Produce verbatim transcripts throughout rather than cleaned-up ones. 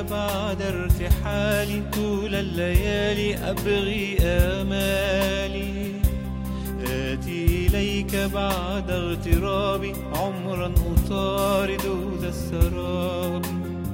بعد ارتحالي طول الليالي أبغي آمالي. آتي إليك بعد اغترابي عمرا أطارد ذا السراب.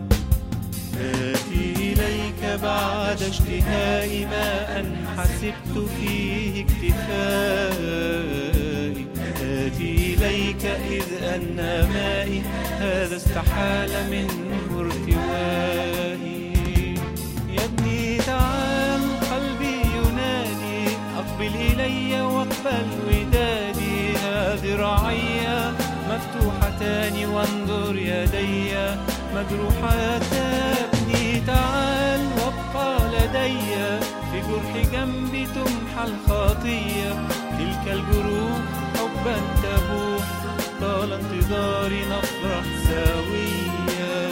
آتي إليك بعد اشتهائي ما أن حسبت فيه اكتفائي. آتي إليك إذ أن مائي هذا استحال منه ارتوائي. يا ابني تعال قلبي ينادي أقبل إلي واقبل ودادي. هذه رعية مفتوحتان وانظر يدي مجروحتان. ابني تعال وابقى لدي في جرح جنبي تمحى الخطية. تلك الجروح حبا تبوح طال انتظاري نفرح سويا.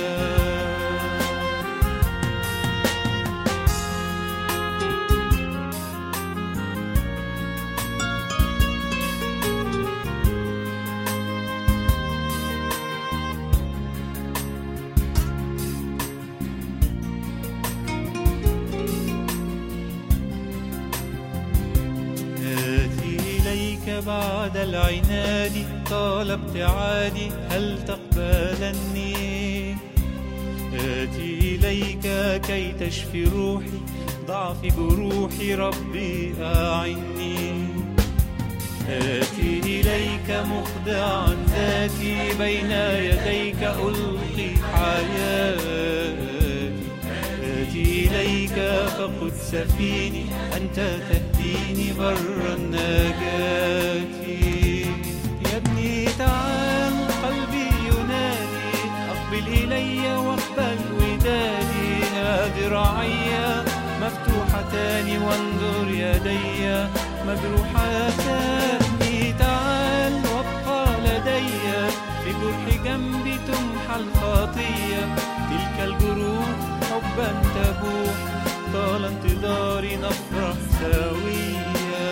بعد العناد طال ابتعادي هل تقبلني. آتي إليك كي تشفي روحي ضعف جروحي ربي أعني. آتي إليك مخدعا ذاتي بين يديك ألقي حياتي. آتي إليك فقد سفيني أنت تهديني بر النجاة. يا ابني تعال قلبي ينادي أقبل إلي واقبل ودادي. هذه رعية مفتوحتان وانظر يدي مجروحتان. تعال وابقى لدي في جرح جنبي تمحى الخطية. تلك الجروح حبا تبوح طال انتظاري نفرح سويا.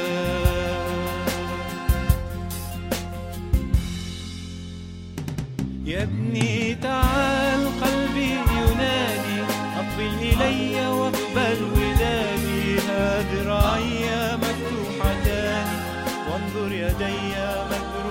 يا ابني تعال قلبي ينادي أقبل إلي واقبل ودادي. هذه رعية مفتوحتان وانظر يدي مجروحتان.